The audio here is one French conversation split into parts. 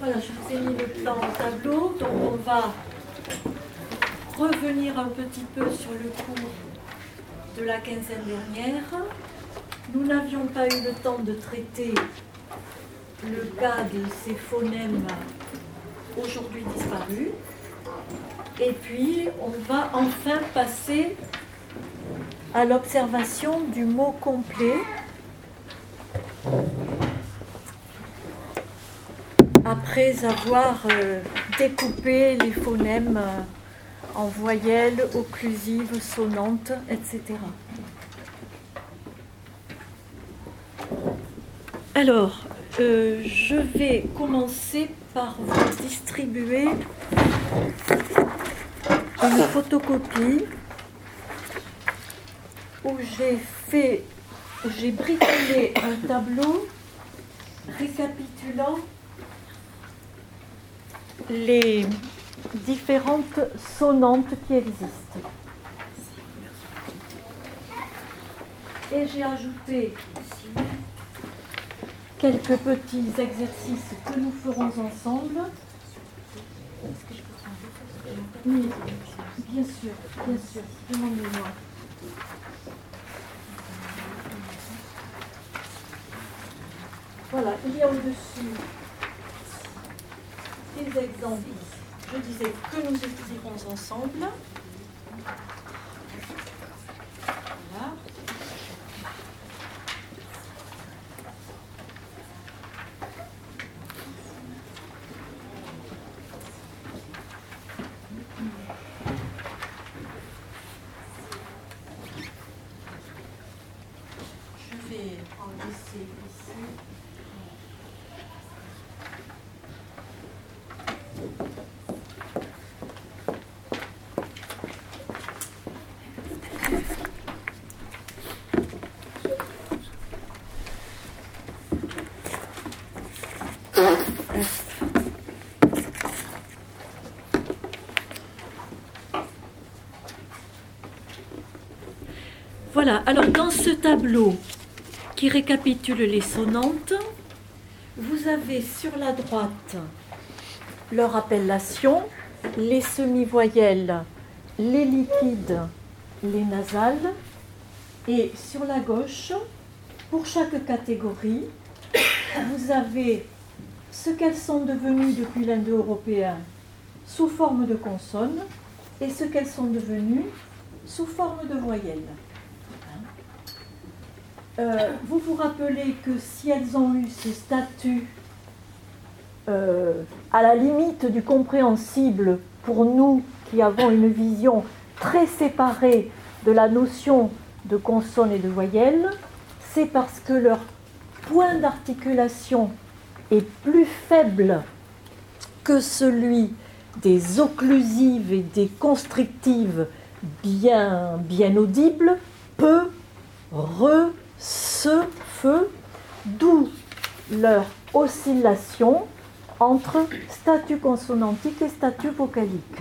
Voilà, je vous ai mis le plan au tableau, donc on va revenir un petit peu sur le cours de la quinzaine dernière. Nous n'avions pas eu le temps de traiter le cas de ces phonèmes aujourd'hui disparus. Et puis, on va enfin passer à l'observation du mot complet après avoir découpé les phonèmes en voyelles, occlusives, sonnantes, etc. Alors, je vais commencer par vous distribuer une photocopie où j'ai bricolé un tableau récapitulant les différentes sonnantes qui existent. Et j'ai ajouté quelques petits exercices que nous ferons ensemble. Oui, bien sûr, demandez-moi. Voilà, il y a au-dessus des exemples, je disais, que nous étudierons ensemble. Voilà. Je vais en laisser ici. Voilà, alors dans ce tableau qui récapitule les sonnantes, vous avez sur la droite leur appellation, les semi-voyelles, les liquides, les nasales, et sur la gauche, pour chaque catégorie, vous avez ce qu'elles sont devenues depuis l'indo-européen sous forme de consonnes et ce qu'elles sont devenues sous forme de voyelles. Vous vous rappelez que si elles ont eu ce statut à la limite du compréhensible pour nous qui avons une vision très séparée de la notion de consonne et de voyelle, c'est parce que leur point d'articulation est plus faible que celui des occlusives et des constrictives bien audibles, peu, re, ce, feu, d'où leur oscillation entre statut consonantique et statut vocalique.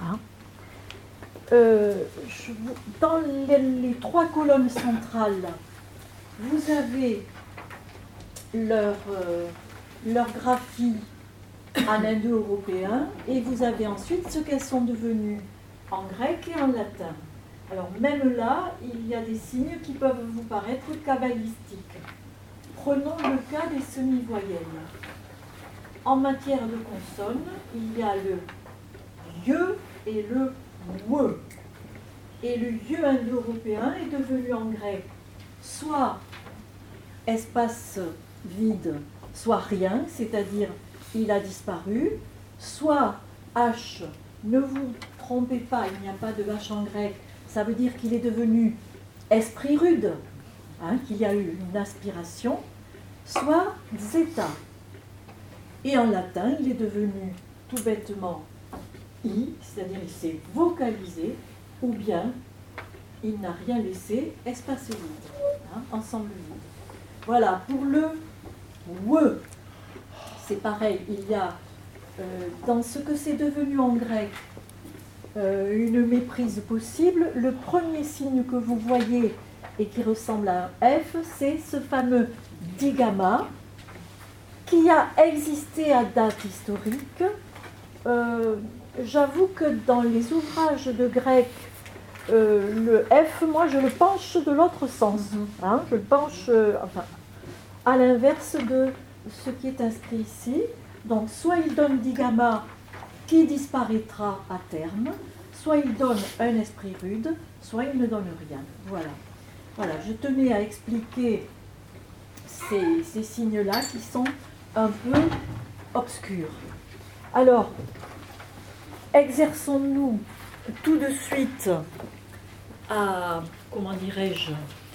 Dans les trois colonnes centrales, vous avez leur graphie en indo-européen et vous avez ensuite ce qu'elles sont devenues en grec et en latin. Alors même là, il y a des signes qui peuvent vous paraître kabbalistiques. Prenons le cas des semi-voyelles. En matière de consonnes, il y a le ye et le we. Et le ye indo-européen est devenu en grec soit espace vide, soit rien, c'est-à-dire il a disparu, soit H, ne vous trompez pas, il n'y a pas de H en grec, ça veut dire qu'il est devenu esprit rude, qu'il y a eu une aspiration, soit zeta. Et en latin, il est devenu tout bêtement I, c'est-à-dire il s'est vocalisé, ou bien il n'a rien laissé, espace vide, ensemble vide. Voilà, pour le we, c'est pareil, il y a dans ce que c'est devenu en grec une méprise possible. Le premier signe que vous voyez et qui ressemble à un F, c'est ce fameux digamma qui a existé à date historique. J'avoue que dans les ouvrages de grec, le F, moi je le penche de l'autre sens. Hein, je le penche à l'inverse de ce qui est inscrit ici. Donc soit il donne digamma qui disparaîtra à terme, soit il donne un esprit rude, soit il ne donne rien. Voilà, je tenais à expliquer ces signes-là qui sont un peu obscurs. Alors, exerçons-nous tout de suite à, comment dirais-je,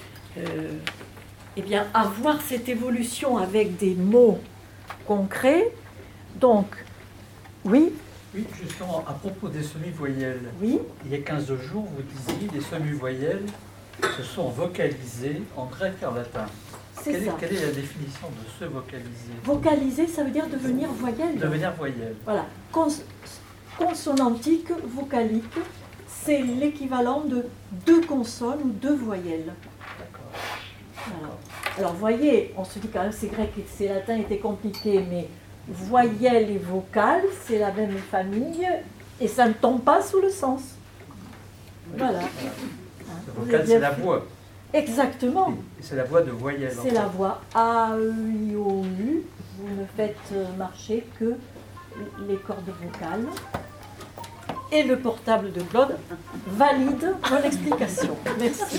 à voir cette évolution avec des mots concrets. Donc, oui. Oui, justement, à propos des semi-voyelles, oui. Il y a 15 jours, vous disiez les semi-voyelles se sont vocalisées en grec et en latin. Quelle est la définition de se vocaliser? Vocaliser, ça veut dire devenir voyelle. Devenir voyelle. Voilà. Consonantique, vocalique, c'est l'équivalent de 2 consonnes ou 2 voyelles. D'accord. Voilà. Alors, voyez, on se dit quand même c'est grec et c'est latin était compliqué, mais voyelle et vocale, c'est la même famille et ça ne tombe pas sous le sens. Voilà. Le vocal, c'est la voix. Exactement. Et c'est la voix de voyelle. C'est la voix A-E-I-O-U. Vous ne faites marcher que les cordes vocales. Et le portable de Claude valide mon explication. Merci.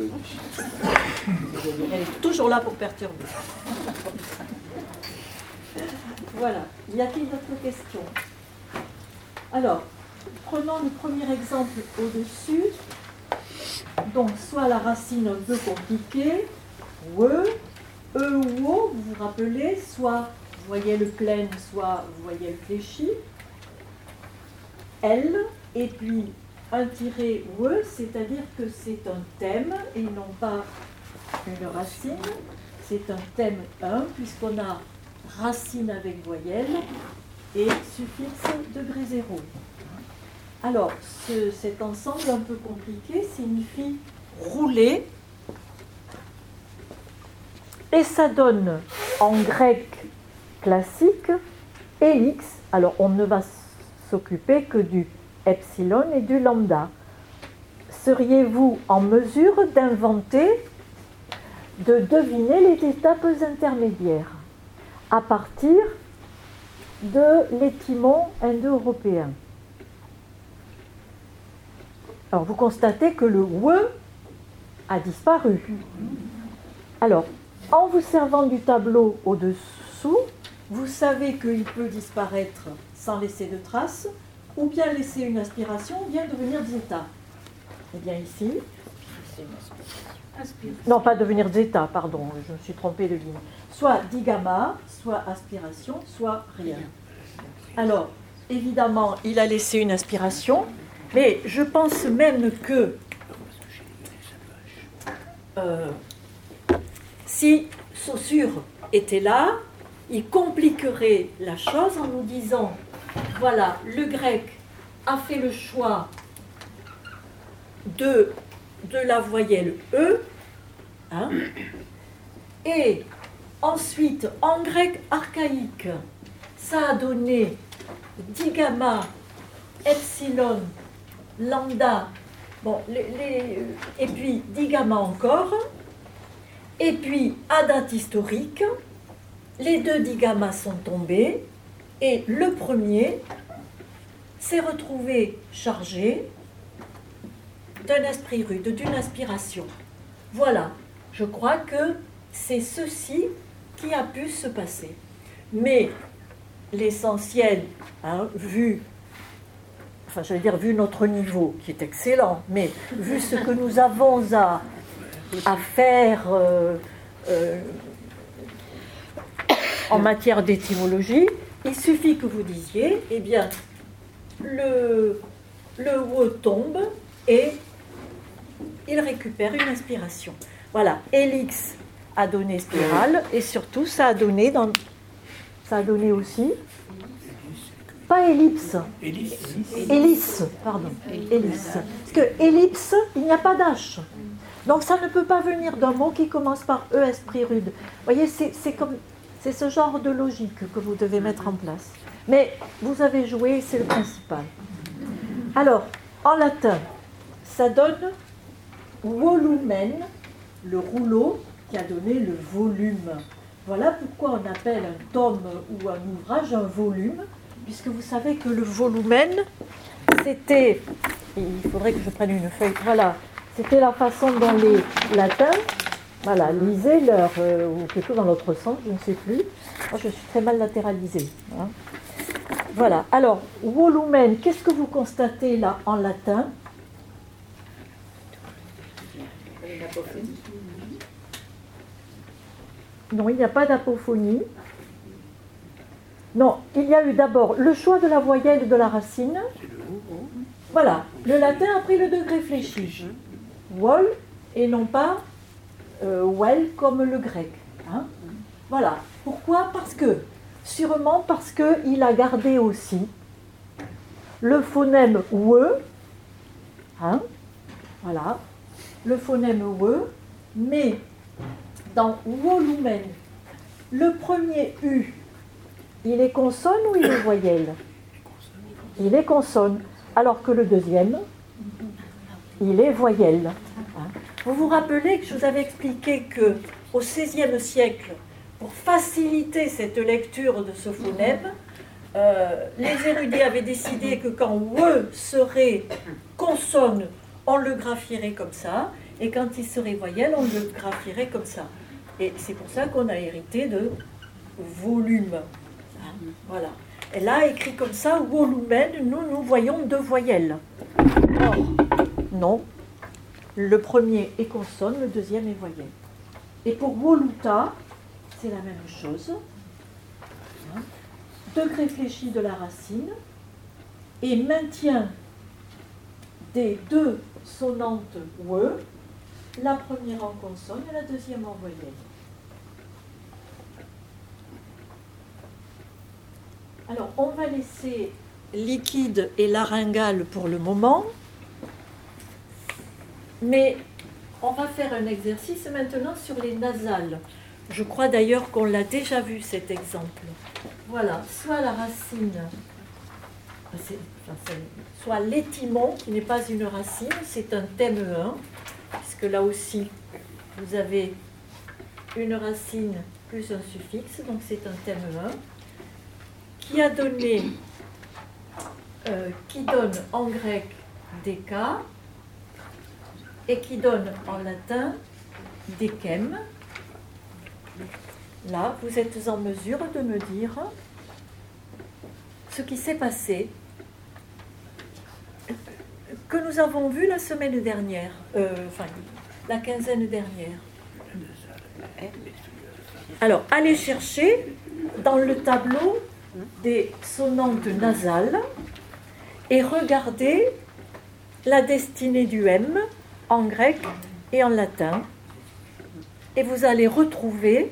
Elle est toujours là pour perturber. Voilà. Y a-t-il d'autres questions? Alors, prenons le premier exemple au-dessus. Donc, soit la racine un peu compliquée, ou E ou O, vous vous rappelez, soit voyelle pleine, soit voyelle fléchie. L, et puis un tiré ou E, c'est-à-dire que c'est un thème et non pas une racine. C'est un thème 1, puisqu'on a racine avec voyelle et suffixe degré 0. Alors, cet ensemble un peu compliqué signifie rouler, et ça donne en grec classique Helix. Alors, on ne va s'occuper que du epsilon et du lambda. Seriez-vous en mesure d'inventer, de deviner les étapes intermédiaires à partir de l'étymon indo-européen? Alors, vous constatez que le « we » a disparu. Alors, en vous servant du tableau au-dessous, vous savez qu'il peut disparaître sans laisser de traces, ou bien laisser une aspiration, ou bien devenir zeta. Eh bien ici, non, pas devenir zeta, pardon, je me suis trompée de ligne. Soit digamma, soit aspiration, soit rien. Alors, évidemment, il a laissé une aspiration, mais je pense même que si Saussure était là, il compliquerait la chose en nous disant, voilà, le grec a fait le choix de la voyelle E, hein, et ensuite, en grec archaïque, ça a donné digamma, epsilon, lambda, bon, et puis digamma encore, et puis à date historique, les 2 digammas sont tombés, et le premier s'est retrouvé chargé d'un esprit rude, d'une aspiration. Voilà, je crois que c'est ceci qui a pu se passer. Mais l'essentiel, hein, vu notre niveau, qui est excellent, mais vu ce que nous avons à faire en matière d'étymologie, il suffit que vous disiez, eh bien, le O tombe et il récupère une inspiration. Voilà, Helix a donné spirale, et surtout, ça a donné aussi, pas ellipse, hélice, pardon, hélice. Parce que ellipse, il n'y a pas d'H. Donc ça ne peut pas venir d'un mot qui commence par E, esprit rude. Vous voyez, c'est C'est ce genre de logique que vous devez mettre en place. Mais vous avez joué, c'est le principal. Alors, en latin, ça donne volumen, le rouleau qui a donné le volume. Voilà pourquoi on appelle un tome ou un ouvrage un volume, puisque vous savez que le volumen, c'était, il faudrait que je prenne une feuille, voilà, c'était la façon dont les latins, voilà, lisaient leur, ou plutôt dans l'autre sens, je ne sais plus. Moi, je suis très mal latéralisée. Hein. Voilà, alors, volumen, qu'est-ce que vous constatez là en latin ? Non, il n'y a pas d'apophonie. Non, il y a eu d'abord le choix de la voyelle et de la racine. Voilà, le latin a pris le degré fléchi. Wol et non pas well comme le grec. Hein. Voilà, pourquoi ? Sûrement parce qu'il a gardé aussi le phonème we, hein, voilà, le phonème we, mais dans volumen, le premier U, il est consonne ou il est voyelle ? Il est consonne, alors que le deuxième, il est voyelle. Vous vous rappelez que je vous avais expliqué qu'au XVIe siècle, pour faciliter cette lecture de ce phonème, les érudits avaient décidé que quand « we » serait consonne, on le graphierait comme ça, et quand il serait voyelle, on le graphierait comme ça. Et c'est pour ça qu'on a hérité de volume. Voilà. Et là, écrit comme ça, volumen, nous voyons deux voyelles. Or, non, le premier est consonne, le deuxième est voyelle. Et pour voluta, c'est la même chose. Degré fléchi de la racine et maintien des deux sonantes we, la première en consonne et la deuxième en voyelle. Alors, on va laisser liquide et laryngale pour le moment, mais on va faire un exercice maintenant sur les nasales. Je crois d'ailleurs qu'on l'a déjà vu cet exemple. Voilà, soit la racine, soit l'étymon, qui n'est pas une racine, c'est un thème 1, puisque là aussi, vous avez une racine plus un suffixe, donc c'est un thème 1, qui a donné, qui donne en grec déca, et qui donne en latin decem. Là, vous êtes en mesure de me dire ce qui s'est passé, que nous avons vu la semaine dernière, la quinzaine dernière. Alors, allez chercher dans le tableau des sonantes nasales et regardez la destinée du M en grec et en latin. Et vous allez retrouver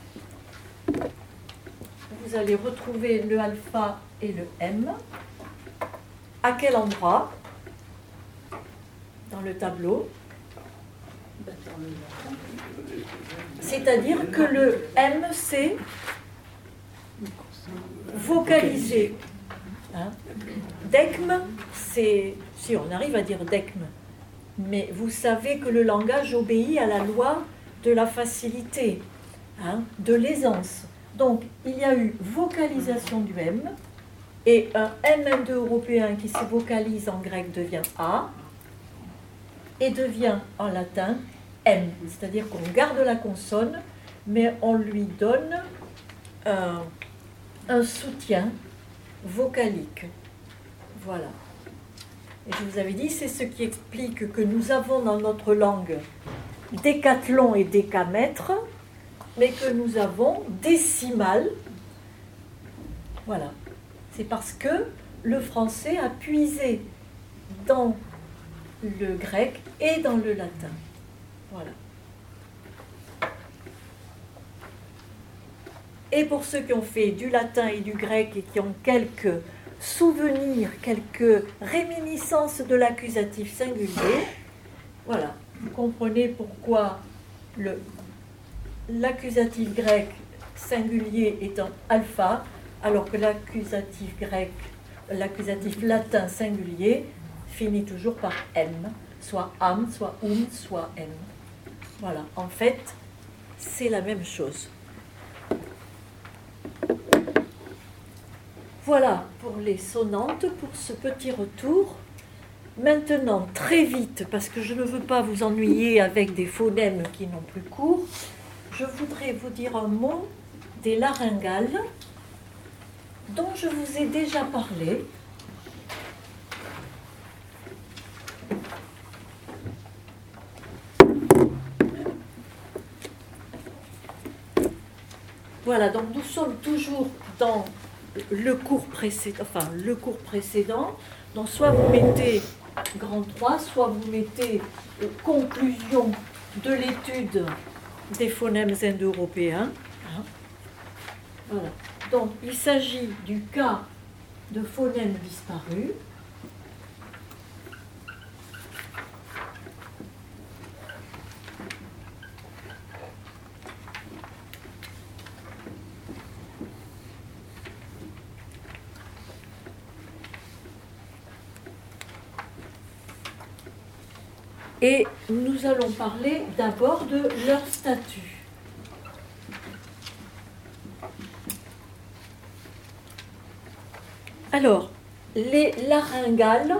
le alpha et le M. À quel endroit dans le tableau? C'est-à-dire que le M, c'est vocalisé. Hein? Decme, c'est... Si on arrive à dire decme, mais vous savez que le langage obéit à la loi de la facilité, hein, de l'aisance. Donc, il y a eu vocalisation du M, et un M2 européen qui se vocalise en grec devient A, et devient en latin M. C'est-à-dire qu'on garde la consonne, mais on lui donne un soutien vocalique. Voilà. Et je vous avais dit, c'est ce qui explique que nous avons dans notre langue décathlon et décamètre, mais que nous avons décimale. Voilà. C'est parce que le français a puisé dans le grec et dans le latin. Voilà. Et pour ceux qui ont fait du latin et du grec et qui ont quelques souvenirs, quelques réminiscences de l'accusatif singulier, voilà, vous comprenez pourquoi l'accusatif grec singulier est un alpha, alors que l'accusatif grec, l'accusatif latin singulier finit toujours par M, soit am, soit soit M. Voilà, en fait, c'est la même chose. Voilà pour les sonnantes, pour ce petit retour. Maintenant, très vite, parce que je ne veux pas vous ennuyer avec des phonèmes qui n'ont plus cours, je voudrais vous dire un mot des laryngales dont je vous ai déjà parlé. Voilà, donc nous sommes toujours dans le cours précédent, donc soit vous mettez grand 3, soit vous mettez conclusion de l'étude des phonèmes indo-européens. Voilà. Donc il s'agit du cas de phonèmes disparus. Et nous allons parler d'abord de leur statut. Alors, les laryngales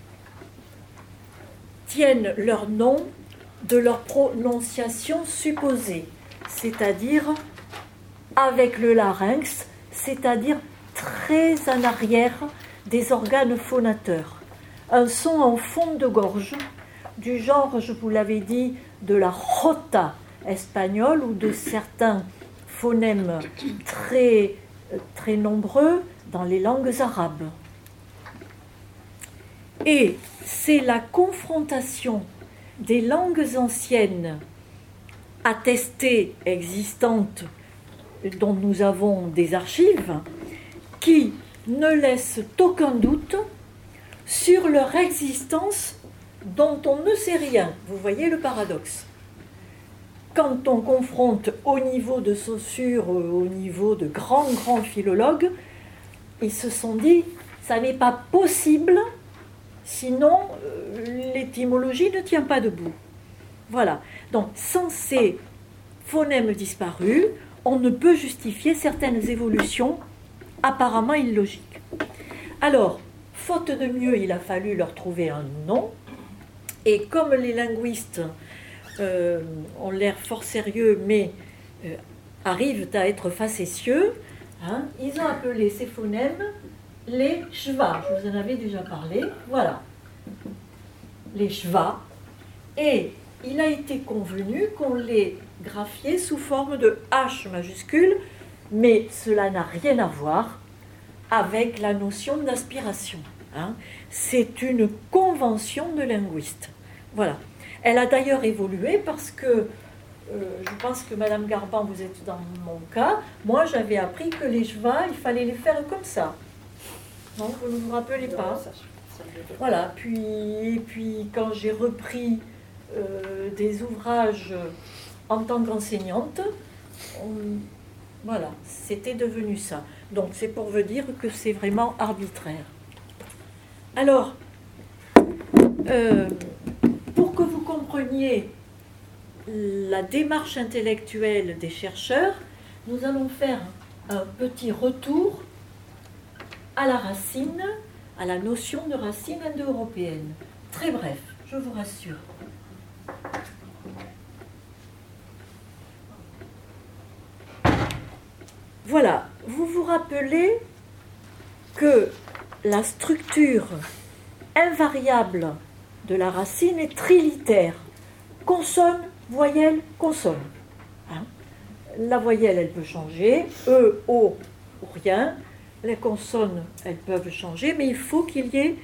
tiennent leur nom de leur prononciation supposée, c'est-à-dire avec le larynx, c'est-à-dire très en arrière des organes phonateurs. Un son en fond de gorge, du genre, je vous l'avais dit, de la jota espagnole ou de certains phonèmes très, très nombreux dans les langues arabes. Et c'est la confrontation des langues anciennes attestées, existantes, dont nous avons des archives, qui ne laissent aucun doute sur leur existence dont on ne sait rien. Vous voyez le paradoxe. Quand on confronte au niveau de Saussure, au niveau de grands philologues, ils se sont dit, ça n'est pas possible, sinon l'étymologie ne tient pas debout. Voilà. Donc, sans ces phonèmes disparus, on ne peut justifier certaines évolutions apparemment illogiques. Alors, faute de mieux, il a fallu leur trouver un nom. Et comme les linguistes ont l'air fort sérieux, mais arrivent à être facétieux, ils ont appelé ces phonèmes les shva. Je vous en avais déjà parlé. Voilà. Les shva. Et il a été convenu qu'on les graphiait sous forme de H majuscule, mais cela n'a rien à voir avec la notion d'aspiration. C'est une convention de linguistes. Voilà. Elle a d'ailleurs évolué parce que, je pense que Madame Garban, vous êtes dans mon cas, moi j'avais appris que les shva, il fallait les faire comme ça. Non, vous ne vous rappelez pas? Voilà, puis quand j'ai repris des ouvrages en tant qu'enseignante, voilà, c'était devenu ça. Donc c'est pour vous dire que c'est vraiment arbitraire. Alors, pour que vous compreniez la démarche intellectuelle des chercheurs, nous allons faire un petit retour à la racine, à la notion de racine indo-européenne. Très bref, je vous rassure. Voilà, vous vous rappelez que la structure invariable de la racine est trilitère. Consonne, voyelle, consonne. La voyelle, elle peut changer, E, O ou rien. Les consonnes, elles peuvent changer, mais il faut qu'il y ait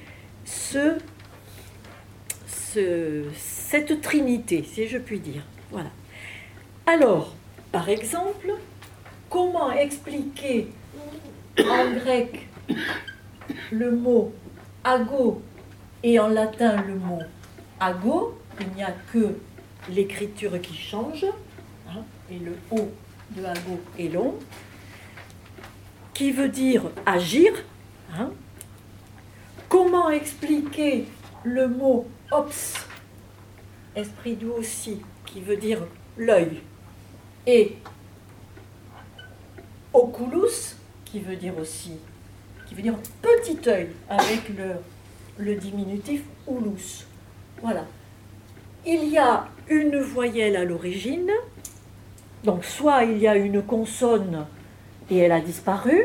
cette trinité, si je puis dire. Voilà. Alors, par exemple, comment expliquer en grec le mot ago et en latin le mot ago? Il n'y a que l'écriture qui change, et le O de ago est long, qui veut dire agir. Hein. Comment expliquer le mot ops, esprit doux aussi, qui veut dire l'œil, et oculus, qui veut dire petit œil, avec le diminutif ulus. Voilà. Il y a une voyelle à l'origine, donc soit il y a une consonne et elle a disparu.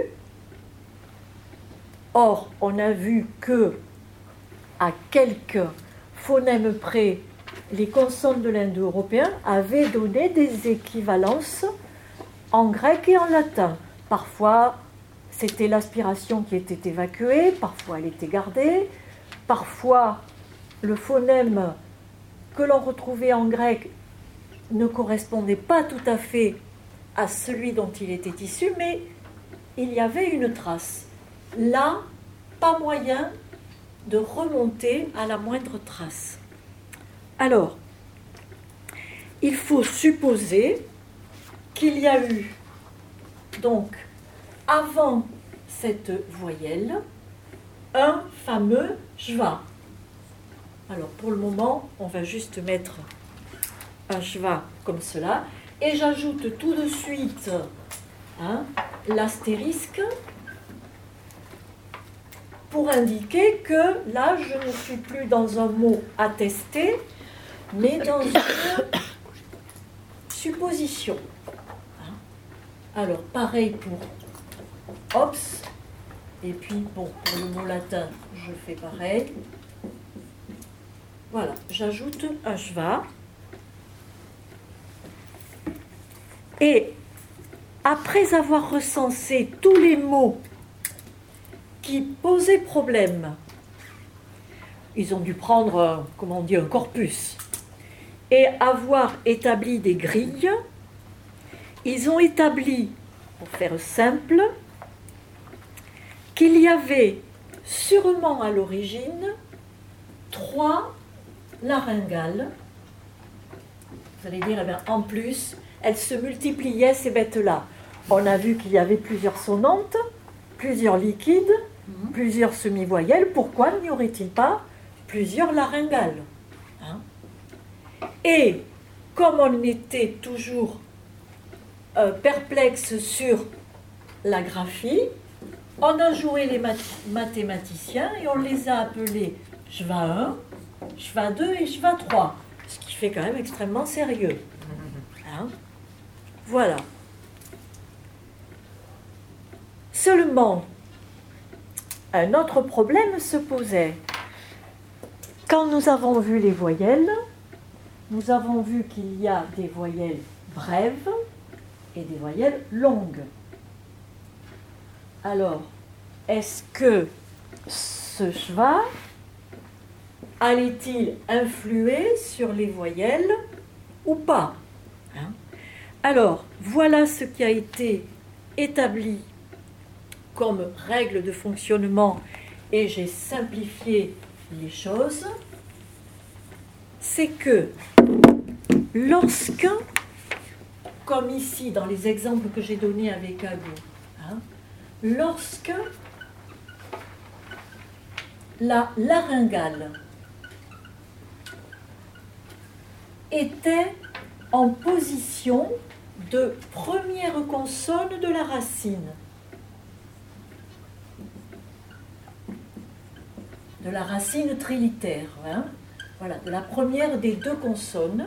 Or, on a vu que à quelques phonèmes près, les consonnes de l'indo-européen avaient donné des équivalences en grec et en latin. Parfois, c'était l'aspiration qui était évacuée, parfois elle était gardée, parfois le phonème que l'on retrouvait en grec ne correspondait pas tout à fait à celui dont il était issu, mais il y avait une trace. Là, pas moyen de remonter à la moindre trace. Alors, il faut supposer qu'il y a eu, donc, avant cette voyelle, un fameux schwa. Alors, pour le moment, on va juste mettre un schwa comme cela, et j'ajoute tout de suite l'astérisque pour indiquer que là, je ne suis plus dans un mot attesté, mais dans une supposition. Alors, pareil pour ops, et puis, bon, pour le mot latin, je fais pareil. Voilà, j'ajoute un schwa. Et après avoir recensé tous les mots qui posaient problème, ils ont dû prendre, un corpus, et avoir établi des grilles, ils ont établi, pour faire simple, qu'il y avait sûrement à l'origine 3 laryngales. Vous allez dire, en plus, elles se multipliaient, ces bêtes-là. On a vu qu'il y avait plusieurs sonnantes, plusieurs liquides, plusieurs semi-voyelles. Pourquoi n'y aurait-il pas plusieurs laryngales? Et comme on était toujours perplexe sur la graphie, on a joué les mathématiciens et on les a appelés schwa 1, schwa 2 et schwa 3, ce qui fait quand même extrêmement sérieux. Voilà. Seulement, un autre problème se posait. Quand nous avons vu les voyelles, nous avons vu qu'il y a des voyelles brèves et des voyelles longues. Alors, est-ce que ce schwa allait-il influer sur les voyelles ou pas? Alors, voilà ce qui a été établi comme règle de fonctionnement, et j'ai simplifié les choses. C'est que lorsque, comme ici dans les exemples que j'ai donnés avec Ago, lorsque la laryngale était en position de première consonne de la racine, trilitère, voilà, de la première des 2 consonnes.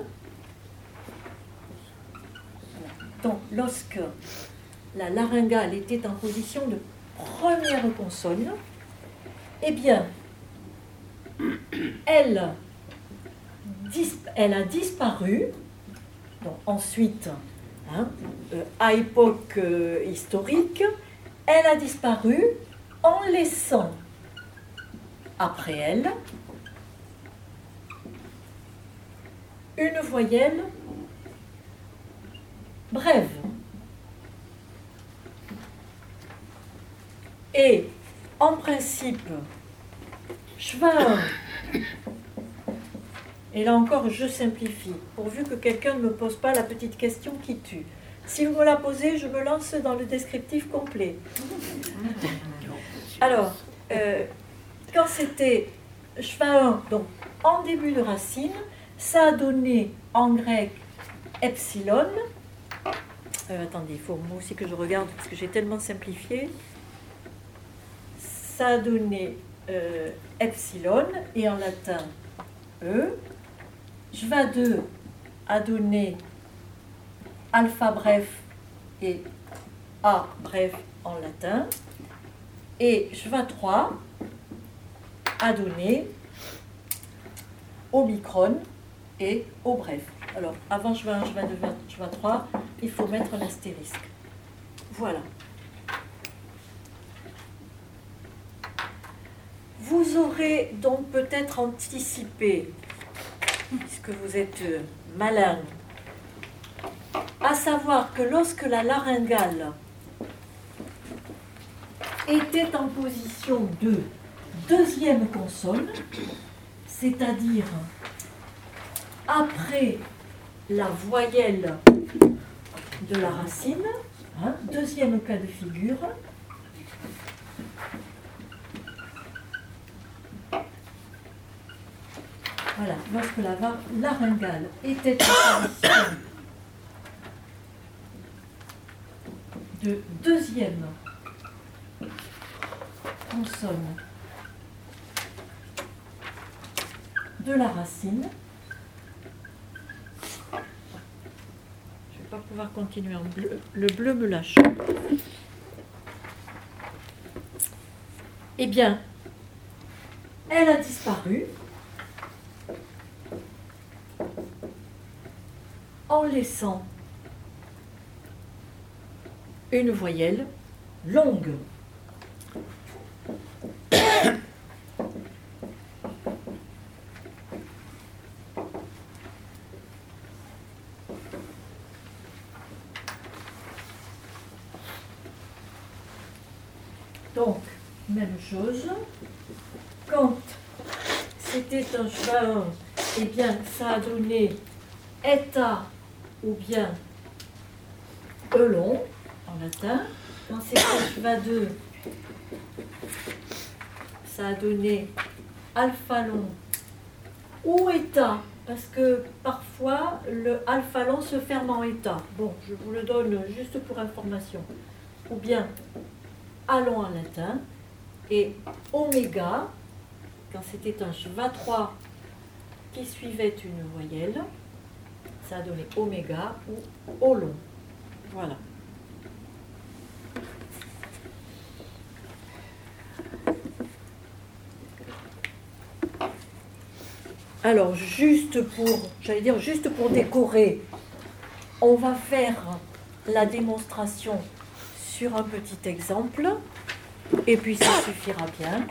Donc, lorsque la laryngale était en position de première consonne, eh bien, elle a disparu. Donc, ensuite, à époque historique, elle a disparu en laissant après elle une voyelle brève. Et en principe, schwa 1, et là encore je simplifie, pourvu que quelqu'un ne me pose pas la petite question qui tue. Si vous me la posez, je me lance dans le descriptif complet. Alors, quand c'était schwa1, donc en début de racine, ça a donné en grec epsilon. Attendez, il faut moi aussi que je regarde parce que j'ai tellement simplifié. Ça a donné epsilon et en latin E. Schwa2 a donné alpha bref et A bref en latin. Et schwa3 a donné omicron et O bref. Alors, avant schwa1, schwa2, schwa3, il faut mettre un astérisque. Voilà. Vous aurez donc peut-être anticipé, puisque vous êtes malin, à savoir que lorsque la laryngale était en position de deuxième consonne, c'est-à-dire après la voyelle de la racine, deuxième cas de figure, voilà, lorsque la laryngale était en position de deuxième consonne de la racine, je ne vais pas pouvoir continuer en bleu, le bleu me lâche. Eh bien, elle a disparu en laissant une voyelle longue. Donc, même chose, quand c'était un schwa1, eh bien, ça a donné eta ou bien e long en latin. Quand c'était schwa2, ça a donné alpha long ou eta, parce que parfois le alpha long se ferme en eta. Bon, je vous le donne juste pour information. Ou bien a long en latin, et oméga, quand c'était un schwa3 qui suivait une voyelle, ça a donné oméga ou o long. Voilà. Alors, juste pour décorer, on va faire la démonstration sur un petit exemple, et puis ça suffira bien.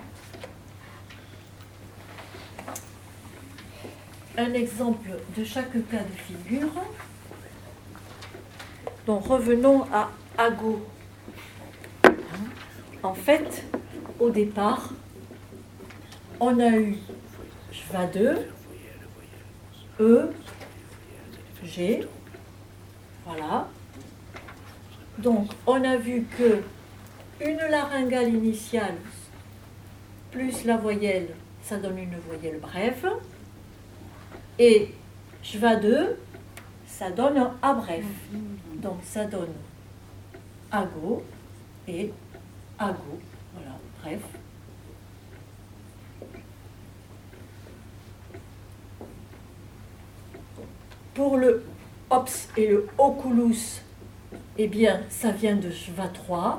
Un exemple de chaque cas de figure. Donc revenons à ago. En fait, au départ, on a eu schwa2, E, G, voilà. Donc on a vu que une laryngale initiale plus la voyelle, ça donne une voyelle brève. Et schwa2, ça donne un A bref. Donc ça donne ago et ago. Voilà, bref. Pour le ops et le oculus, eh bien, ça vient de schwa3,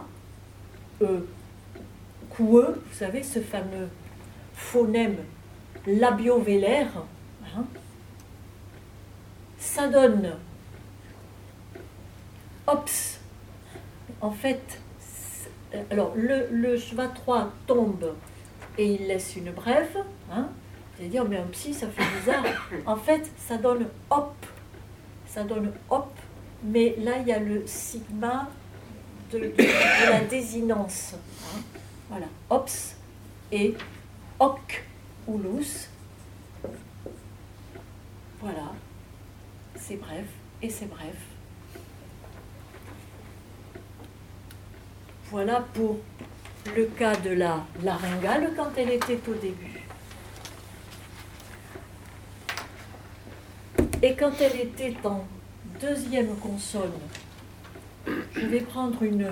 QE, vous savez, ce fameux phonème labiovélaire. Ça donne ops. En fait, alors le schwa3 tombe et il laisse une brève. Vous allez dire, mais un psi, ça fait bizarre. En fait, ça donne hop. Ça donne hop, mais là, il y a le sigma de la désinence. Voilà, ops et hoc ou lus. Voilà, c'est bref et c'est bref. Voilà pour le cas de la laryngale quand elle était au début. Et quand elle était en deuxième consonne, je vais prendre une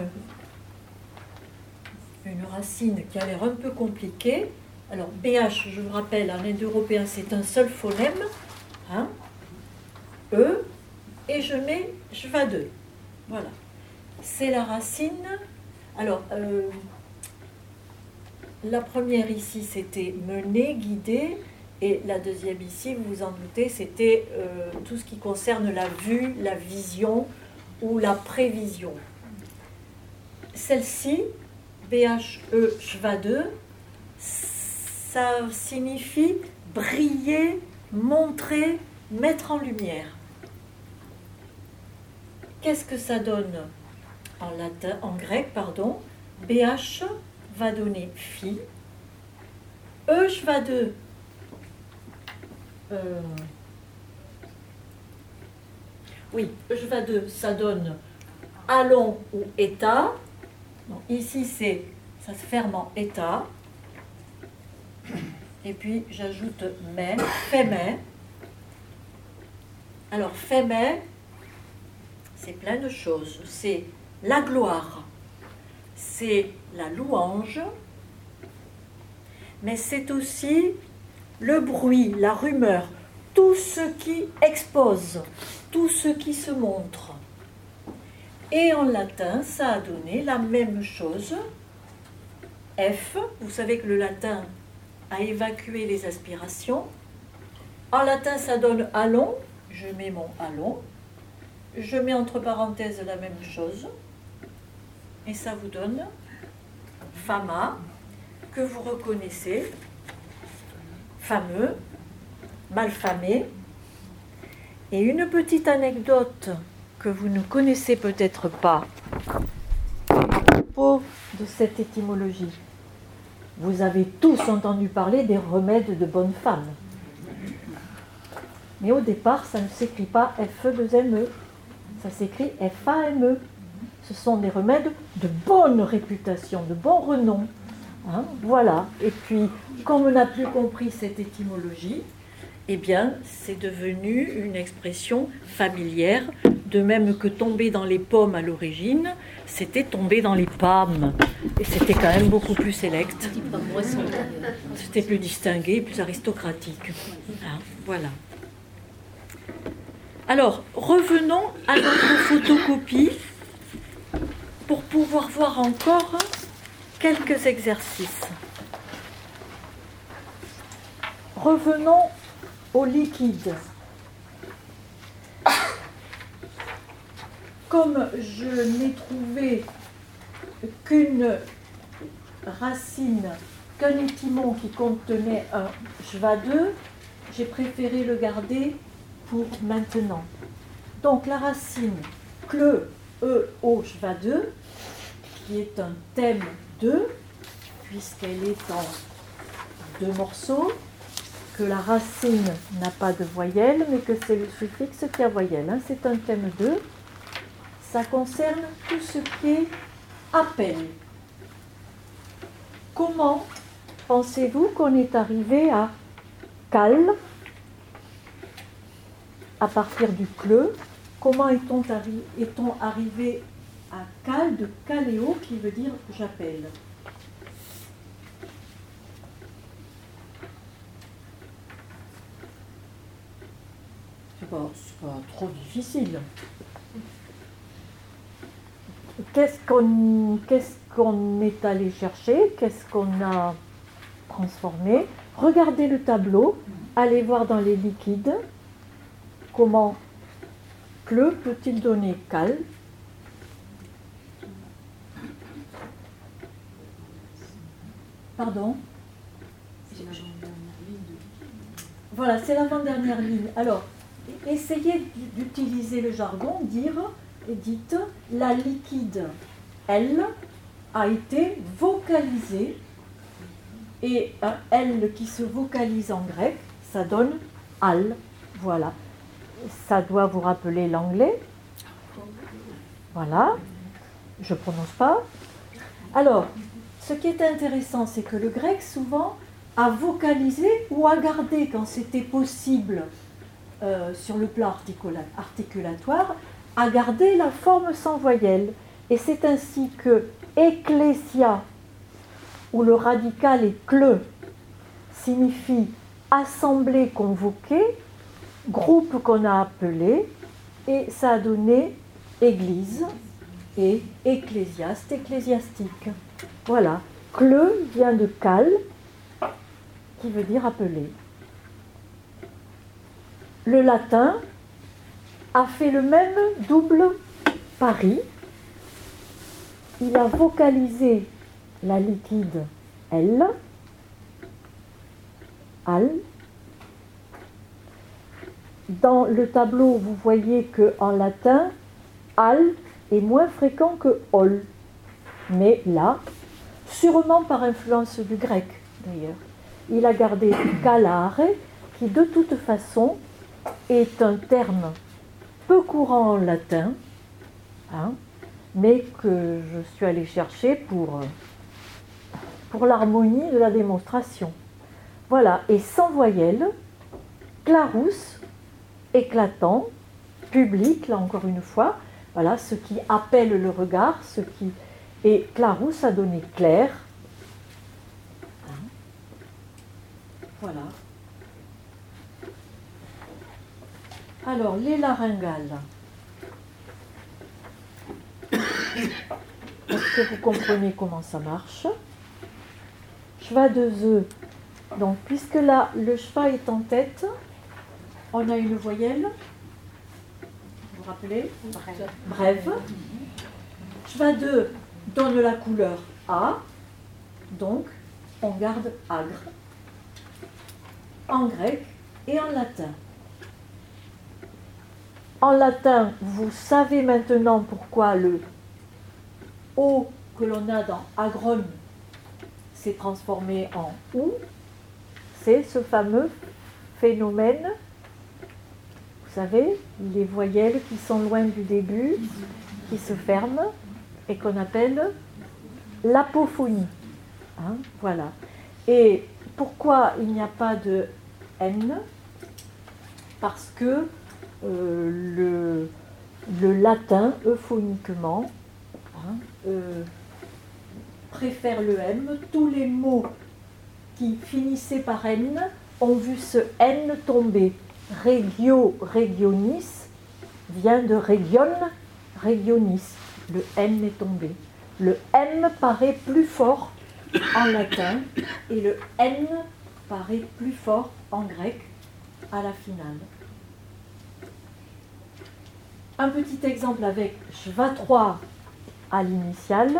racine qui a l'air un peu compliquée. Alors, BH, je vous rappelle, en indo-européen, c'est un seul phonème, hein, E, et je mets schwa2. Voilà. C'est la racine. Alors, la première ici, c'était mener, guider, et la deuxième ici, vous vous en doutez, c'était tout ce qui concerne la vue, la vision ou la prévision. Celle-ci, BHE schwa2, ça signifie briller, montrer, mettre en lumière. Qu'est-ce que ça donne en latin, en grec, pardon? BH va donner fi. E schwa2, oui, E schwa2, ça donne allons ou état. Donc, ici, ça se ferme en état. Et puis, j'ajoute mais, fémé. Alors, fémé, c'est plein de choses. C'est la gloire, c'est la louange, mais c'est aussi le bruit, la rumeur, tout ce qui expose, tout ce qui se montre. Et en latin, ça a donné la même chose. F, vous savez que le latin a évacué les aspirations. En latin, ça donne allons. Je mets mon allons. Je mets entre parenthèses la même chose. Et ça vous donne fama, que vous reconnaissez, fameux, malfamé. Et une petite anecdote que vous ne connaissez peut-être pas à propos de cette étymologie. Vous avez tous entendu parler des remèdes de bonne femme. Mais au départ, ça ne s'écrit pas F-E-2-M-E. Ça s'écrit F-A-M-E. Ce sont des remèdes de bonne réputation, de bon renom. Hein, voilà. Et puis, comme on n'a plus compris cette étymologie, eh bien, c'est devenu une expression familière, de même que tomber dans les pommes à l'origine, c'était tomber dans les pommes. Et c'était quand même beaucoup plus sélect. C'était plus distingué, plus aristocratique. Hein, voilà. Alors, revenons à notre photocopie pour pouvoir voir encore quelques exercices. Revenons au liquide. Comme je n'ai trouvé qu'une racine, qu'un étymon qui contenait un schwa2, j'ai préféré le garder pour maintenant. Donc la racine cle, o schwa2, qui est un thème 2, puisqu'elle est en deux morceaux, que la racine n'a pas de voyelle, mais que c'est le suffixe qui a voyelle. Hein. C'est un thème 2. Ça concerne tout ce qui est appel. Comment pensez-vous qu'on est arrivé à cal à partir du cle? Comment est-on arrivé à cal de caléo qui veut dire j'appelle? C'est pas trop difficile. Qu'est-ce qu'on est allé chercher? Qu'est-ce qu'on a transformé? Regardez le tableau, allez voir dans les liquides comment cle peut-il donner cal. Pardon? Voilà, c'est l'avant-dernière ligne. Alors, essayez d'utiliser le jargon, dites, la liquide, elle, a été vocalisée, et un elle qui se vocalise en grec, ça donne al, voilà. Ça doit vous rappeler l'anglais. Voilà, je ne prononce pas. Alors, ce qui est intéressant, c'est que le grec, souvent, a vocalisé ou a gardé, quand c'était possible, sur le plan articulatoire, a gardé la forme sans voyelle. Et c'est ainsi que ecclésia, où le radical est cle, signifie assemblée convoquée, groupe qu'on a appelé, et ça a donné église et ecclésiaste, ecclésiastique. Voilà, cle vient de cal, qui veut dire appeler. Le latin a fait le même double pari. Il a vocalisé la liquide L, al. Dans le tableau, vous voyez qu'en latin, al est moins fréquent que ol. Mais là, sûrement par influence du grec d'ailleurs, il a gardé calare, qui de toute façon est un terme peu courant en latin, hein, mais que je suis allée chercher pour l'harmonie de la démonstration. Voilà, et sans voyelle, clarus, éclatant, public, là encore une fois, voilà, ce qui appelle le regard, et clarus a donné clair. Voilà. Alors, les laryngales. Est-ce que vous comprenez comment ça marche? Schwa de œufs. Donc, puisque là, le schwa est en tête, on a une voyelle. Vous vous rappelez? Brève. Schwa de donne la couleur A. Donc, on garde agre. En grec et en latin. En latin, vous savez maintenant pourquoi le O que l'on a dans agron s'est transformé en OU. C'est ce fameux phénomène, vous savez, les voyelles qui sont loin du début, qui se ferment et qu'on appelle l'apophonie. Hein, voilà. Et pourquoi il n'y a pas de N? Parce que le latin, euphoniquement, préfère le M. Tous les mots qui finissaient par N ont vu ce N tomber. Regio, regionis vient de region, regionis. Le N est tombé. Le M paraît plus fort en latin et le N paraît plus fort en grec à la finale. Un petit exemple avec schwa 3 à l'initiale.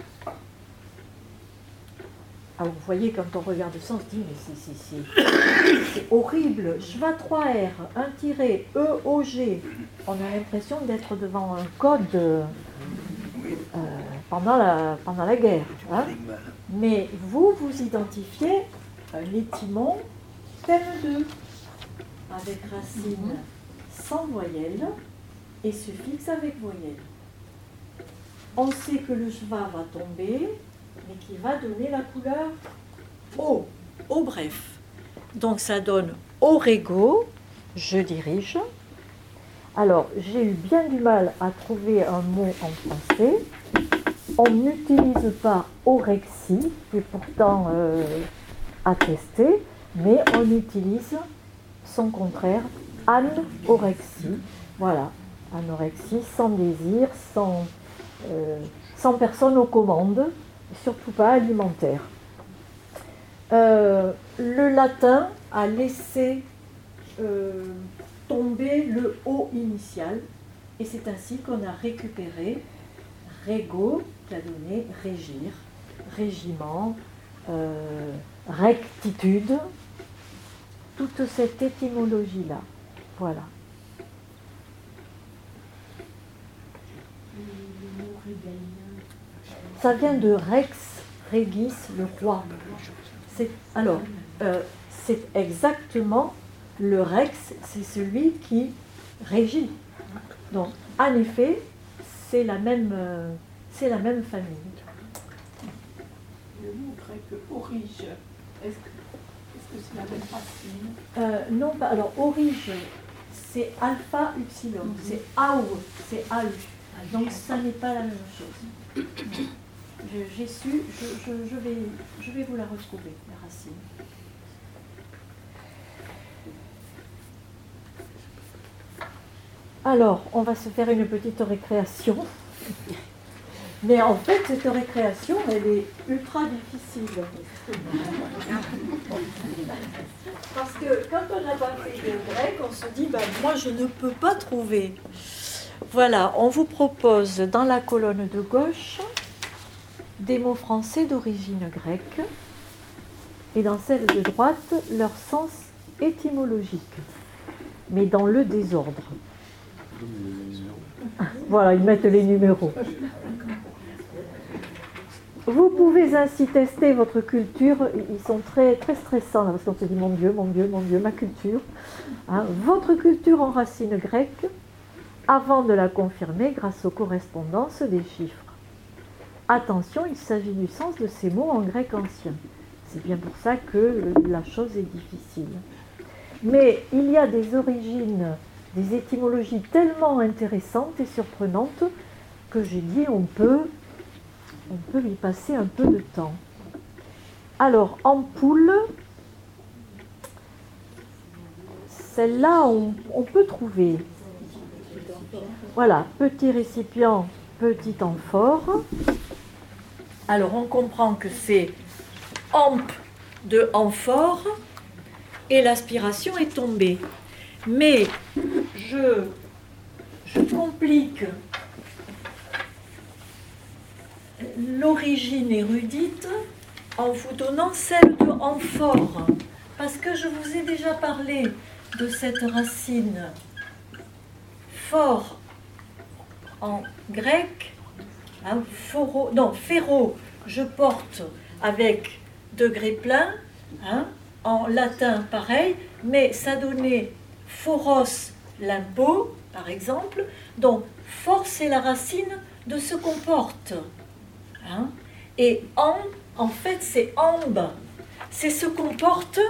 Alors vous voyez, quand on regarde ça, on se dit, mais c'est horrible. Schwa 3R, un tiret, EOG. On a l'impression d'être devant un code pendant la guerre. Hein. Mais vous identifiez un étymon thème 2 avec racine sans voyelle et suffixe avec voyelle. On sait que le schwa va tomber, mais qui va donner la couleur O, au bref. Donc ça donne orego, je dirige. Alors, j'ai eu bien du mal à trouver un mot en français. On n'utilise pas orexie, qui est pourtant attesté, mais on utilise son contraire, anorexie. Voilà, anorexie, sans désir, sans personne aux commandes, surtout pas alimentaire. Le latin a laissé tomber le O initial, et c'est ainsi qu'on a récupéré rego, qui a donné régir, régiment, rectitude, toute cette étymologie-là. Voilà. Ça vient de rex, regis, le roi. Alors, c'est exactement le rex, c'est celui qui régit. Donc, en effet, c'est la même famille. Le mot grec orige, est-ce que c'est la même racine? Non, pas. Alors, orige, c'est alpha upsilon, c'est AU, c'est AU. Donc, ça n'est pas la même chose. J'ai su, je vais vous la retrouver, la racine. Alors, on va se faire une petite récréation. Mais en fait, cette récréation, elle est ultra difficile. Parce que quand on n'a pas fait de grec, on se dit, ben, moi je ne peux pas trouver. Voilà, on vous propose dans la colonne de gauche des mots français d'origine grecque et dans celle de droite, leur sens étymologique, mais dans le désordre. Voilà, ils mettent les numéros. Vous pouvez ainsi tester votre culture. Ils sont très, très stressants là, parce qu'on se dit mon Dieu, ma culture. Hein, votre culture en racines grecques avant de la confirmer grâce aux correspondances des chiffres. Attention, il s'agit du sens de ces mots en grec ancien. C'est bien pour ça que la chose est difficile. Mais il y a des origines, des étymologies tellement intéressantes et surprenantes que j'ai dit on peut y passer un peu de temps. Alors, ampoule, celle-là, on peut trouver. Voilà, petit récipient, petit amphore. Alors, on comprend que c'est amp de amphore et l'aspiration est tombée. Mais je complique l'origine érudite en vous donnant celle de amphore, parce que je vous ai déjà parlé de cette racine fort en grec, hein, ferro, je porte avec degré plein, hein, en latin pareil, mais ça donnait foros limpo, par exemple, donc for c'est la racine de ce qu'on porte. Hein? Et en fait, c'est ambe. C'est ce qu'on porte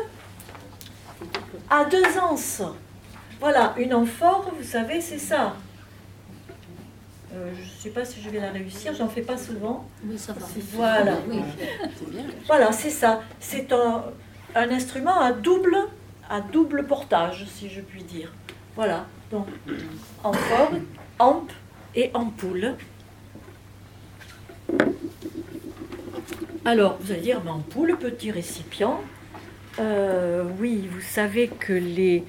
à deux anses. Voilà, une amphore, vous savez, c'est ça. Je ne sais pas si je vais la réussir, j'en fais pas souvent. Oui, ça va. Voilà. Oui, c'est bien. Voilà, c'est ça. C'est un instrument à double portage, si je puis dire. Voilà, donc amphore, ampe et ampoule. Alors, vous allez dire, mais ampoule, petit récipient. Oui, vous savez que les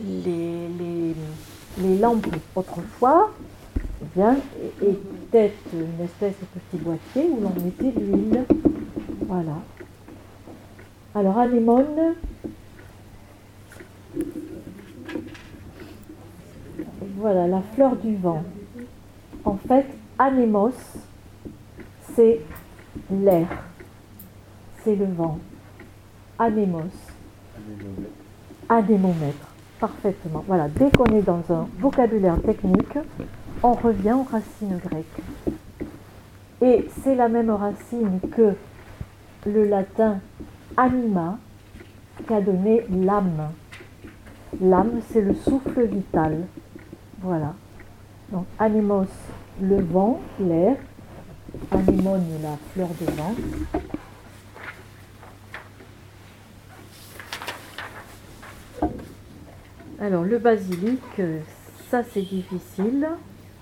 lampes autrefois, eh bien, étaient une espèce de petit boîtier où l'on mettait de l'huile. Voilà. Alors, anémone. Voilà, la fleur du vent. En fait, anémos, c'est l'air. C'est le vent. Anémos. Anémomètre. Parfaitement. Voilà, dès qu'on est dans un vocabulaire technique, on revient aux racines grecques. Et c'est la même racine que le latin anima, qui a donné l'âme. L'âme, c'est le souffle vital. Voilà. Donc, anémos, le vent, l'air. Anémone, la fleur de vent. Alors, le basilic, ça c'est difficile.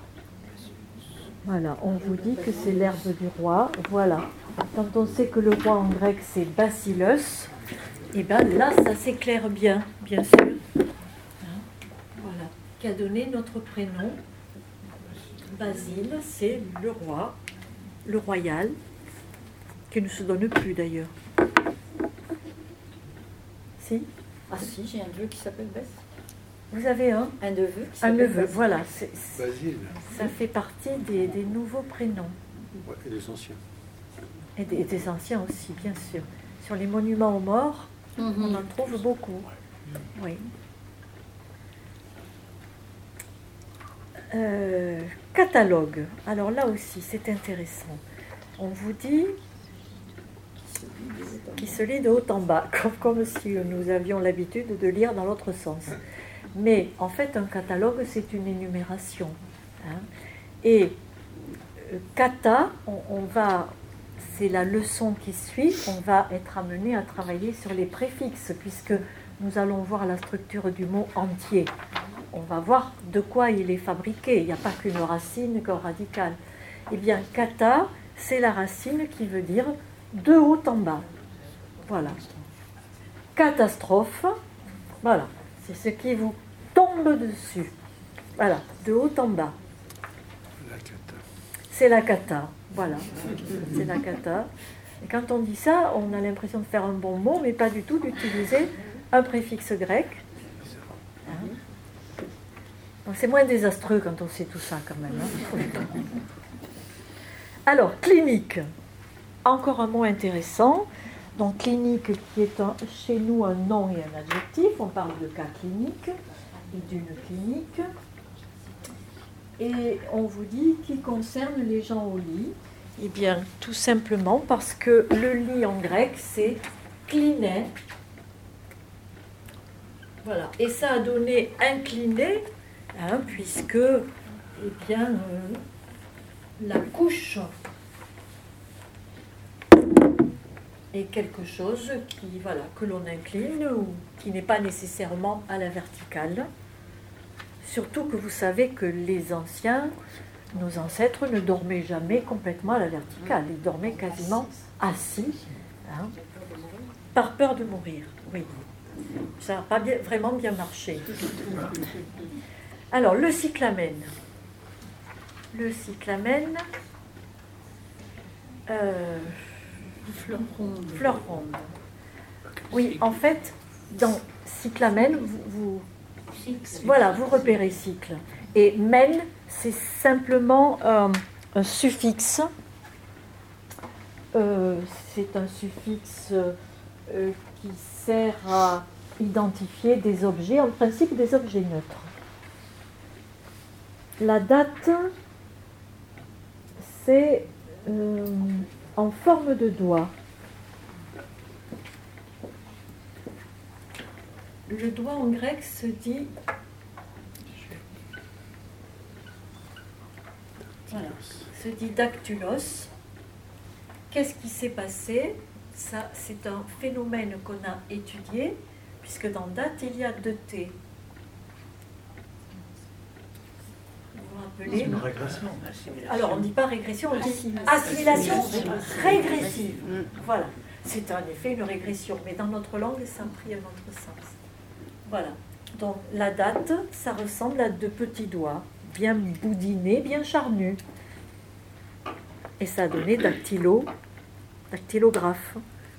Voilà, on vous dit que c'est l'herbe du roi. Voilà. Quand on sait que le roi en grec c'est Bacillus, et bien là, ça s'éclaire bien sûr. Voilà, qui a donné notre prénom. Basile, c'est le roi, le royal, qui ne se donne plus d'ailleurs. Si? Ah si, j'ai un neveu qui s'appelle Bess. Vous avez un neveu qui Un s'appelle neveu, Bess. voilà. Basile. Ça fait partie des nouveaux prénoms. Ouais, et les anciens. Et des anciens aussi, bien sûr. Sur les monuments aux morts, on en trouve beaucoup. Oui. Catalogue. Alors là aussi, c'est intéressant. On vous dit qui se lit de haut en bas, comme si nous avions l'habitude de lire dans l'autre sens. Mais en fait, un catalogue, c'est une énumération. Hein. Et kata, c'est la leçon qui suit, on va être amené à travailler sur les préfixes, puisque nous allons voir la structure du mot entier. On va voir de quoi il est fabriqué. Il n'y a pas qu'une racine, qu'un radical. Eh bien, kata, c'est la racine qui veut dire de haut en bas. Voilà. Catastrophe, voilà. C'est ce qui vous tombe dessus. Voilà, de haut en bas. La cata. C'est la cata, voilà. C'est la cata. Et quand on dit ça, on a l'impression de faire un bon mot, mais pas du tout d'utiliser un préfixe grec. Hein? Donc c'est moins désastreux quand on sait tout ça quand même. Hein. Alors, clinique. Encore un mot intéressant. Donc clinique qui est chez nous un nom et un adjectif. On parle de cas clinique et d'une clinique. Et on vous dit qui concerne les gens au lit. Eh bien, tout simplement parce que le lit en grec, c'est kliné. Voilà. Et ça a donné incliné, hein, puisque, eh bien, la couche est quelque chose que l'on incline ou qui n'est pas nécessairement à la verticale. Surtout que vous savez que les anciens, nos ancêtres, ne dormaient jamais complètement à la verticale. Ils dormaient quasiment assis, hein, par peur de mourir. Oui, ça n'a pas vraiment bien marché. Alors, le cyclamène. Le cyclamène, fleur ronde. Oui, en fait, dans cyclamène, vous repérez cycle. Et mène, c'est simplement un suffixe. C'est un suffixe qui sert à identifier des objets, en principe des objets neutres. La date, c'est en forme de doigt. Le doigt en grec se dit... Voilà, se dit dactylos. Qu'est-ce qui s'est passé? Ça, c'est un phénomène qu'on a étudié, puisque dans date, il y a 2 T. Vous vous rappelez? C'est une régression. Alors, on ne dit pas régression, on dit assimilation régressive. Voilà. C'est en effet une régression, mais dans notre langue, ça a pris un autre sens. Voilà. Donc, la date, ça ressemble à 2 petits doigts, bien boudinés, bien charnus. Et ça a donné dactylographe.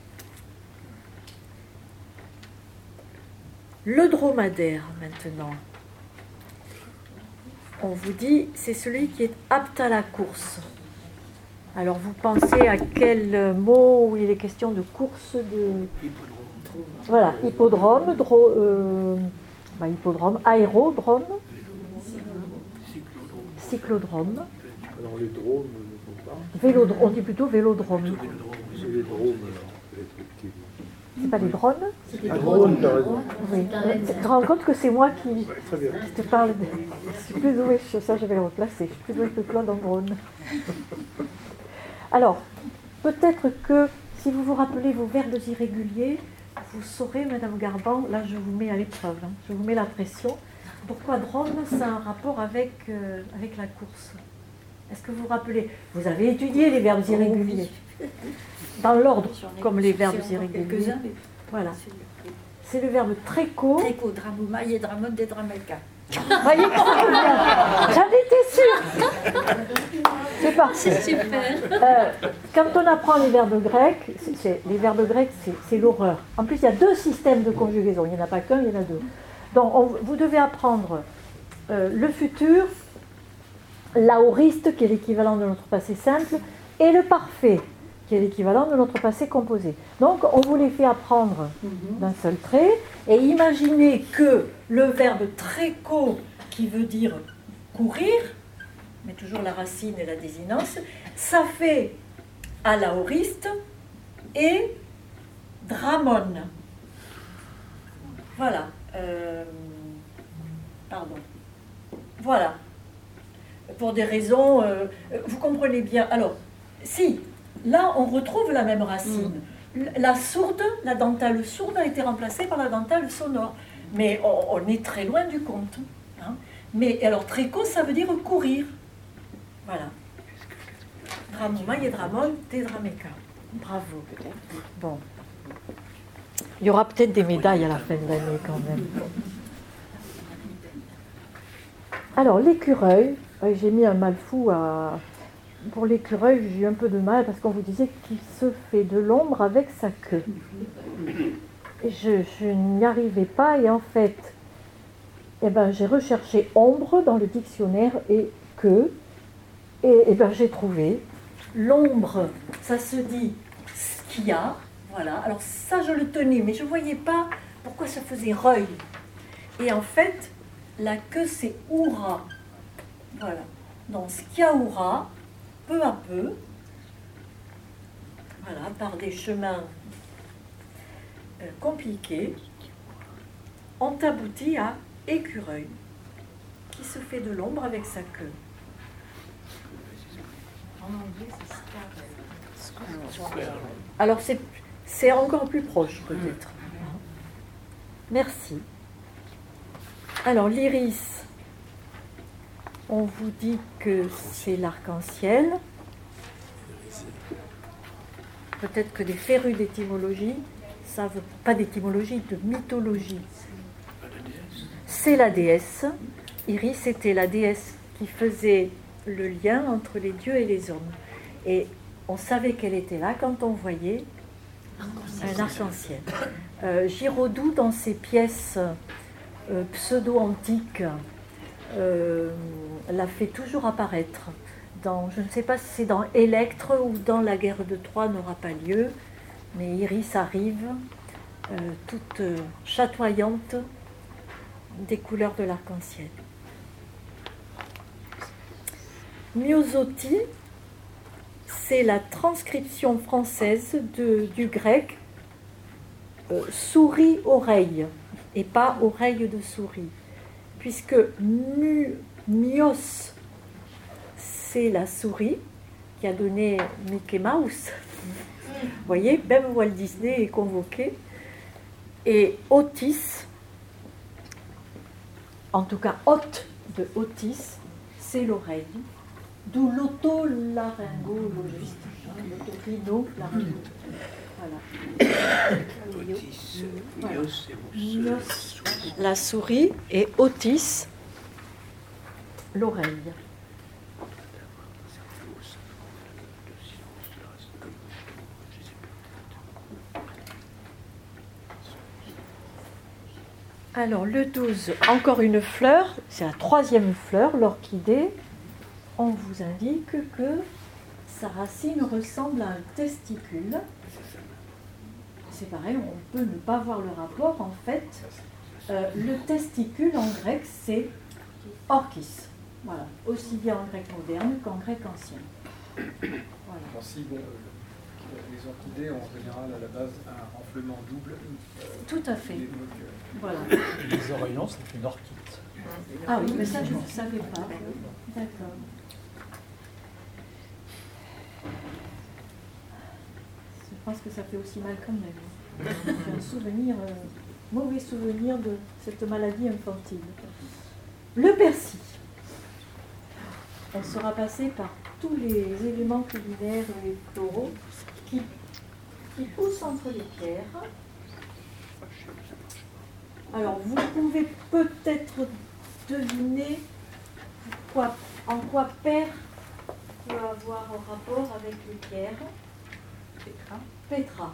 Le dromadaire, maintenant. On vous dit, c'est celui qui est apte à la course. Alors, vous pensez à quel mot où il est question de course de... Voilà, hippodrome, hippodrome, aérodrome, cyclodrome. Alors les drones, Vélodrome, on dit plutôt vélodrome. c'est les drones, les trucs qui... C'est pas les drones? C'est des drones, t'as raison. Oui. Tu te rends compte que c'est moi qui te parle de... Je suis plus douée, ça je vais le replacer. Je suis plus douée que Claude en drone. Alors, peut-être que si vous vous rappelez vos verbes irréguliers, vous saurez, Madame Garban, là je vous mets à l'épreuve, hein, je vous mets la pression. Pourquoi drone, ça a un rapport avec la course? Est-ce que vous vous rappelez? Vous avez étudié les verbes irréguliers dans l'ordre, comme les verbes irréguliers. Voilà. C'est le verbe tréco. Tréco, dramoumaï et dramode des dramelka. Voyez, j'en étais sûre. C'est parti. C'est super. Quand on apprend les verbes grecs, c'est l'horreur. En plus, il y a 2 systèmes de conjugaison. Il n'y en a pas qu'un, il y en a 2. Donc, vous devez apprendre le futur, l'aoriste, qui est l'équivalent de notre passé simple, et le parfait, qui est l'équivalent de notre passé composé. Donc, on vous les fait apprendre d'un seul trait, et imaginez que le verbe tréco, qui veut dire courir, mais toujours la racine et la désinence, ça fait à l'aoriste et Dramone. Voilà. Pardon. Voilà. Pour des raisons... vous comprenez bien. Alors, si, là, on retrouve la même racine. La sourde, la dentale sourde a été remplacée par la dentale sonore. Mais on est très loin du compte. Hein. Mais alors, tréco, ça veut dire courir. Voilà. Dramoma et Dramone, Tedrameca. Bravo. Bon. Il y aura peut-être des médailles à la fin de l'année quand même. Alors, l'écureuil, j'ai mis un mal fou à... Pour l'écureuil, j'ai eu un peu de mal parce qu'on vous disait qu'il se fait de l'ombre avec sa queue. Et je n'y arrivais pas et en fait, j'ai recherché ombre dans le dictionnaire et queue et j'ai trouvé. L'ombre, ça se dit skia, voilà. Alors ça, je le tenais, mais je ne voyais pas pourquoi ça faisait reuil. Et en fait, la queue, c'est oura. Voilà. Donc skiaoura, peu à peu, voilà, par des chemins compliqués, ont abouti à écureuil, qui se fait de l'ombre avec sa queue. En anglais, c'est scarab. Alors, c'est encore plus proche, peut-être. Merci. Alors, l'iris, on vous dit que c'est l'arc-en-ciel. Peut-être que des férus d'étymologie savent, pas d'étymologie, de mythologie. C'est la déesse. Iris était la déesse qui faisait le lien entre les dieux et les hommes. Et on savait qu'elle était là quand on voyait un arc-en-ciel. Giraudoux, dans ses pièces pseudo-antiques, la fait toujours apparaître. Je ne sais pas si c'est dans Électre ou dans la guerre de Troie n'aura pas lieu, mais Iris arrive, toute chatoyante des couleurs de l'arc-en-ciel. Myosotis, c'est la transcription française du grec souris-oreille, et pas oreille de souris, puisque myos, c'est la souris qui a donné Mickey Mouse. Vous voyez, même Walt Disney est convoqué. Et otis, en tout cas hôte de otis, c'est l'oreille. D'où l'otolaryngologiste, l'otorhinolaryngologiste. Voilà. Myos, la souris, et otis, l'oreille. Alors, le 12, encore une fleur, c'est la troisième fleur, l'orchidée. On vous indique que sa racine ressemble à un testicule. C'est pareil, on peut ne pas voir le rapport. En fait, le testicule en grec, c'est orchis. Voilà, aussi bien en grec moderne qu'en grec ancien. Voilà. Merci. Les orchidées ont en général à la base un renflement double. Tout à fait. Voilà. Les oreillons, c'est une orchide. Ah oui, mais ça, je ne savais pas. D'accord. Je pense que ça fait aussi mal quand même. J'ai un souvenir, mauvais souvenir de cette maladie infantile. Le persil. On sera passé par tous les éléments culinaires et floraux qui poussent entre les pierres. Alors, vous pouvez peut-être deviner en quoi pierre peut avoir un rapport avec les pierres. Pétra.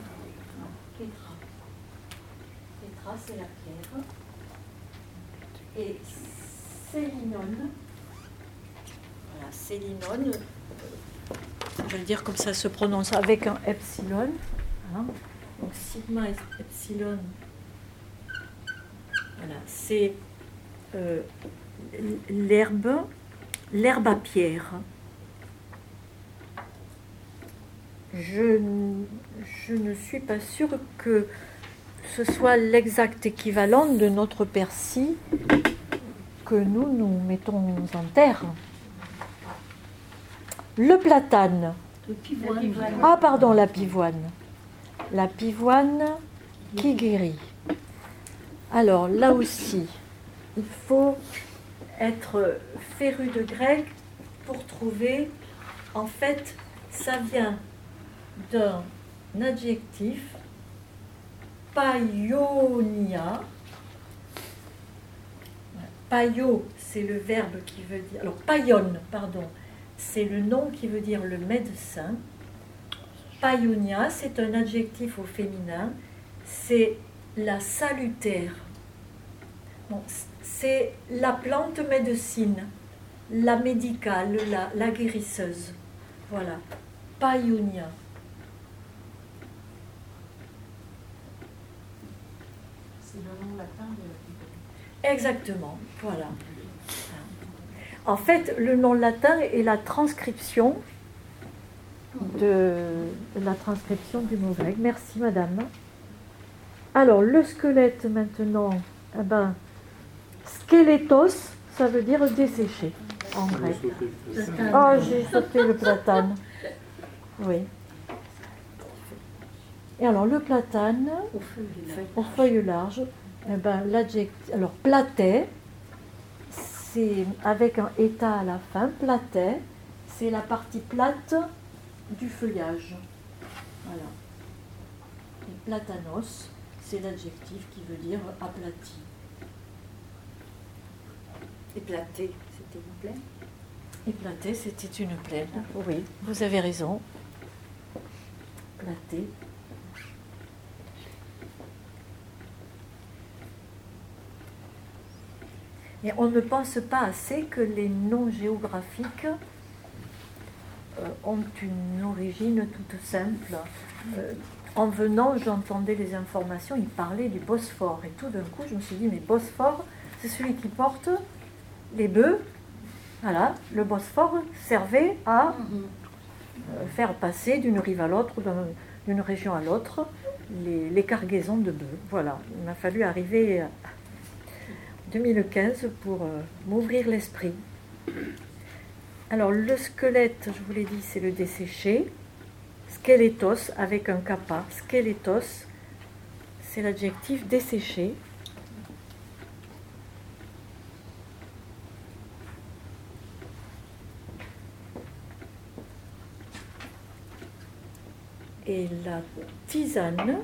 Pétra, c'est la pierre. Et sélinone. Voilà, sélinone. Je vais le dire comme ça se prononce avec un epsilon. Voilà. Donc, sigma epsilon. Voilà, c'est l'herbe à pierre. je ne suis pas sûre que ce soit l'exact équivalent de notre persil que nous mettons en terre. Le platane. Ah pardon, la pivoine. La pivoine qui guérit. Alors là aussi, il faut être féru de grec pour trouver, en fait, ça vient d'un adjectif, paionia. Paio, c'est le verbe qui veut dire... Alors, paion, pardon, c'est le nom qui veut dire le médecin. Paionia, c'est un adjectif au féminin, c'est la salutaire. Bon, c'est la plante médecine, la médicale, la guérisseuse. Voilà, paionia. C'est le nom latin de la pivoine. Exactement, voilà. En fait, le nom latin est la transcription du mot grec. Merci, madame. Alors, le squelette maintenant, skelétos, ça veut dire desséché en grec. Oh, j'ai sauté le platane. Oui. Et alors, le platane, aux feuilles larges, l'adjectif, alors platet, c'est avec un état à la fin, platet, c'est la partie plate du feuillage. Voilà. Et platanos, c'est l'adjectif qui veut dire aplati. Éplaté, c'était une plaine. Éplaté, c'était une plaine. Oui, vous avez raison. Platé. Et on ne pense pas assez que les noms géographiques ont une origine toute simple. En venant, j'entendais les informations, ils parlaient du Bosphore. Et tout d'un coup, je me suis dit, mais Bosphore, c'est celui qui porte les bœufs. Voilà, le Bosphore servait à faire passer d'une rive à l'autre, d'une région à l'autre, les cargaisons de bœufs. Voilà, il m'a fallu arriver à 2015 pour m'ouvrir l'esprit. Alors, le squelette, je vous l'ai dit, c'est le desséché. Skelétos, avec un kappa. Skelétos, c'est l'adjectif desséché. Et la tisane,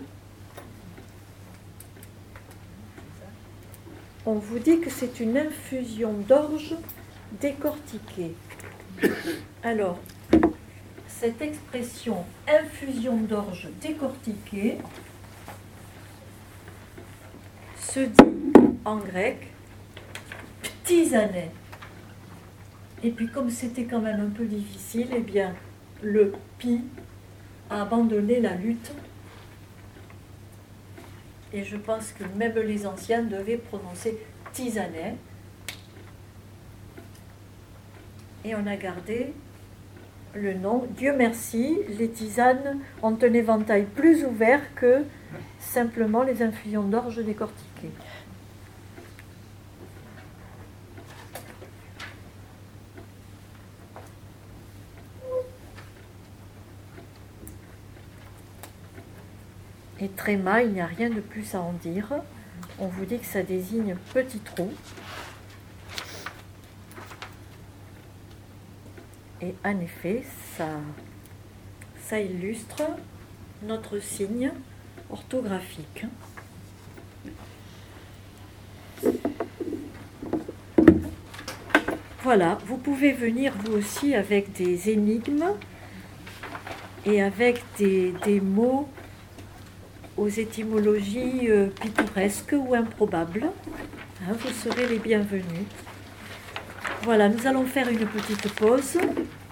on vous dit que c'est une infusion d'orge décortiquée. Alors, cette expression infusion d'orge décortiquée se dit en grec ptisané. Et puis comme c'était quand même un peu difficile, eh bien le pi a abandonné la lutte. Et je pense que même les anciens devaient prononcer tisanet. Et on a gardé le nom. Dieu merci, les tisanes ont un éventail plus ouvert que simplement les infusions d'orge décortiquées. Et tréma, il n'y a rien de plus à en dire. On vous dit que ça désigne petit trou. Et en effet, ça illustre notre signe orthographique. Voilà, vous pouvez venir vous aussi avec des énigmes et avec des mots aux étymologies pittoresques ou improbables. Vous serez les bienvenus. Voilà, nous allons faire une petite pause